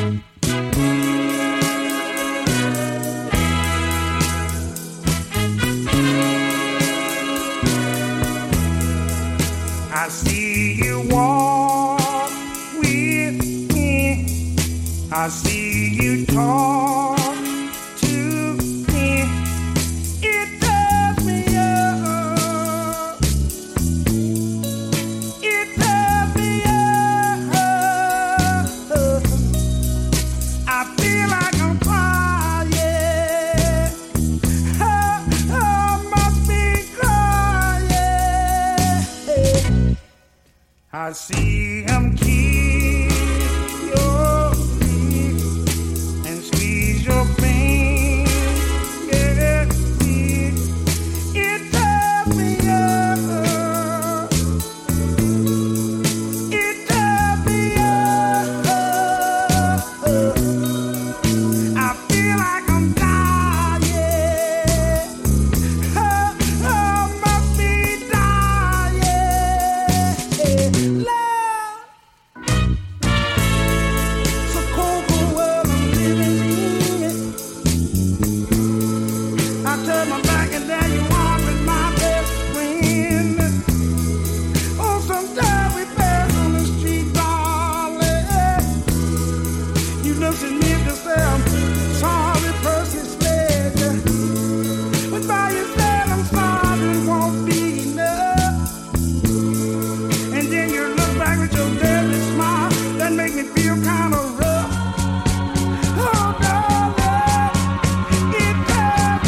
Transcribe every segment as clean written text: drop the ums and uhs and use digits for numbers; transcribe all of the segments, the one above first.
I see you walk with me. I see you talk to me. It does me up. It does me up. I feel like I'm crying. I must be crying. I see him kiss your lips and squeeze your finger. It turns me up. It turns me up. I feel like I'm dying. I must be dying. Love, so cold, cold world I'm living in. I turn my back and there you are with my best friend. Oh, sometimes we pass on the street, darling. You look at me to say I'm sorry, person's led. But by yourself I'm sorry, it won't be enough. And then you look back with your deadly smile that make me feel kind of rough. Oh, darling, it turns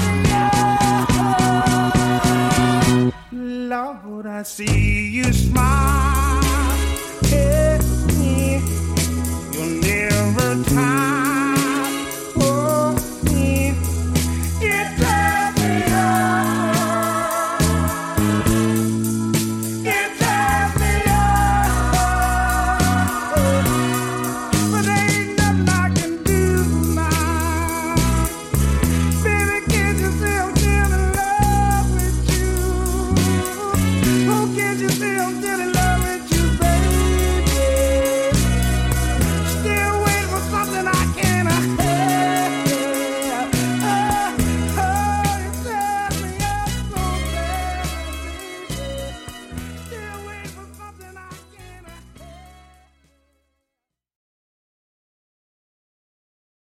me up. Lord, I see you smile at me. You'll never tire.